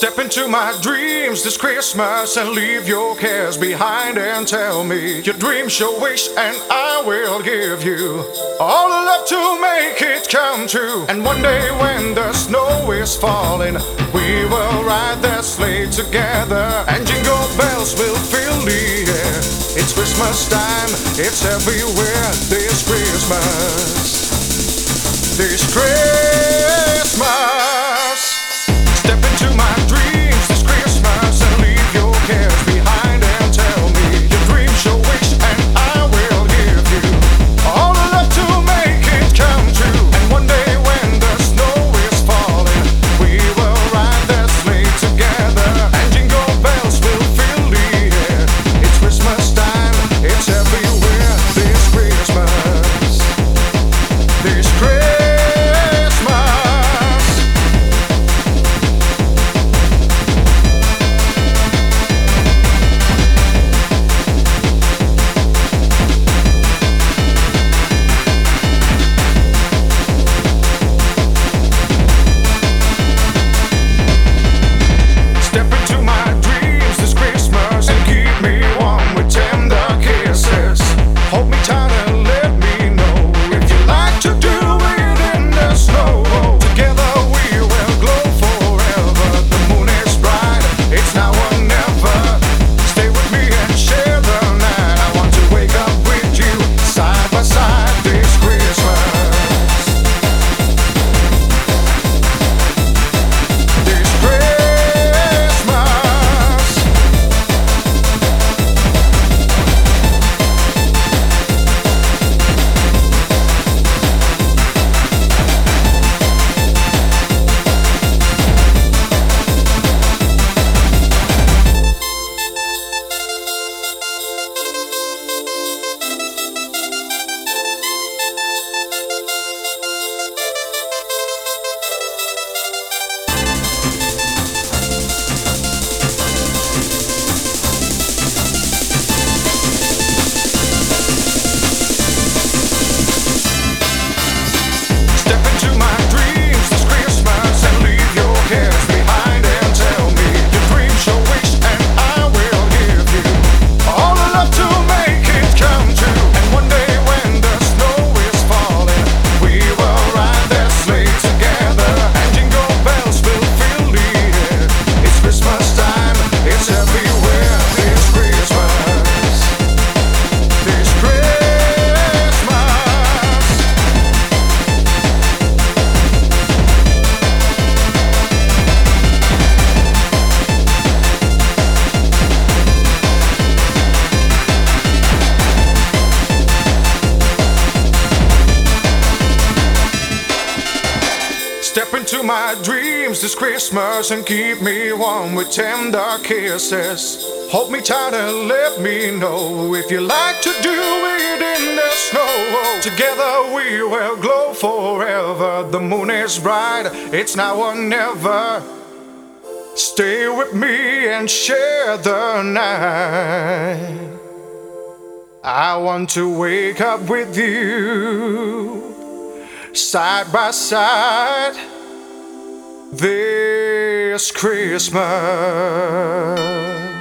Step into my dreams this Christmas and leave your cares behind and tell me your dreams, your wish, and I will give you all the love to make it come true. And one day when the snow is falling, we will ride that sleigh together, and jingle bells will fill the air. It's Christmas time, it's everywhere this Christmas. This Christmas. Step into my dreams this Christmas and leave your cares behind and tell me your dreams, your wish, and I will give you all the love to make it come true. And one day when the snow is falling, we will ride that sleigh together, and jingle bells will fill the air. It's Christmas time, it's everywhere this Christmas. This Christmas. Step into my dreams this Christmas and keep me warm with tender kisses. Hold me tight and let me know if you like to do it in the snow. Together we will glow forever. The moon is bright, it's now or never. Stay with me and share the night. I want to wake up with you, side by side, this Christmas.